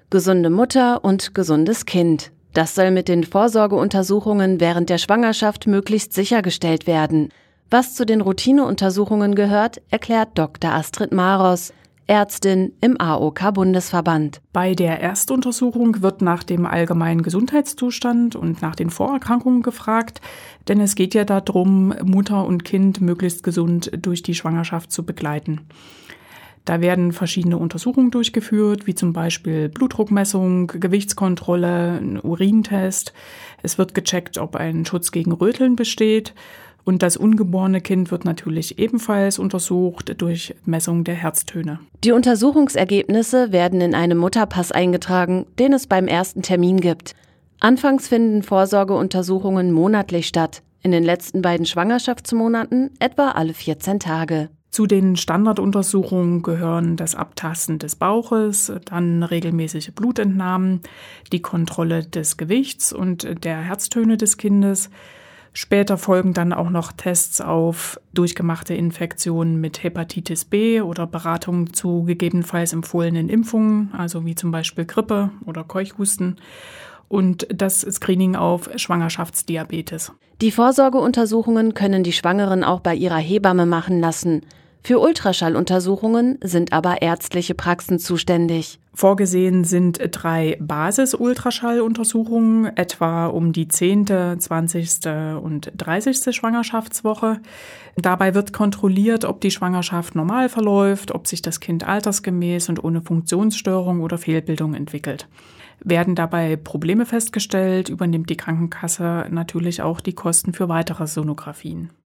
Gesunde Mutter und gesundes Kind. Das soll mit den Vorsorgeuntersuchungen während der Schwangerschaft möglichst sichergestellt werden. Was zu den Routineuntersuchungen gehört, erklärt Dr. Astrid Maros, Ärztin im AOK-Bundesverband. Bei der Erstuntersuchung wird nach dem allgemeinen Gesundheitszustand und nach den Vorerkrankungen gefragt, denn es geht ja darum, Mutter und Kind möglichst gesund durch die Schwangerschaft zu begleiten. Da werden verschiedene Untersuchungen durchgeführt, wie zum Beispiel Blutdruckmessung, Gewichtskontrolle, ein Urintest. Es wird gecheckt, ob ein Schutz gegen Röteln besteht. Und das ungeborene Kind wird natürlich ebenfalls untersucht durch Messung der Herztöne. Die Untersuchungsergebnisse werden in einem Mutterpass eingetragen, den es beim ersten Termin gibt. Anfangs finden Vorsorgeuntersuchungen monatlich statt, in den letzten beiden Schwangerschaftsmonaten etwa alle 14 Tage. Zu den Standarduntersuchungen gehören das Abtasten des Bauches, dann regelmäßige Blutentnahmen, die Kontrolle des Gewichts und der Herztöne des Kindes. Später folgen dann auch noch Tests auf durchgemachte Infektionen mit Hepatitis B oder Beratungen zu gegebenenfalls empfohlenen Impfungen, also wie zum Beispiel Grippe oder Keuchhusten, und das Screening auf Schwangerschaftsdiabetes. Die Vorsorgeuntersuchungen können die Schwangeren auch bei ihrer Hebamme machen lassen. Für Ultraschalluntersuchungen sind aber ärztliche Praxen zuständig. Vorgesehen sind 3 Basis-Ultraschalluntersuchungen, etwa um die 10., 20. und 30. Schwangerschaftswoche. Dabei wird kontrolliert, ob die Schwangerschaft normal verläuft, ob sich das Kind altersgemäß und ohne Funktionsstörung oder Fehlbildung entwickelt. Werden dabei Probleme festgestellt, übernimmt die Krankenkasse natürlich auch die Kosten für weitere Sonographien.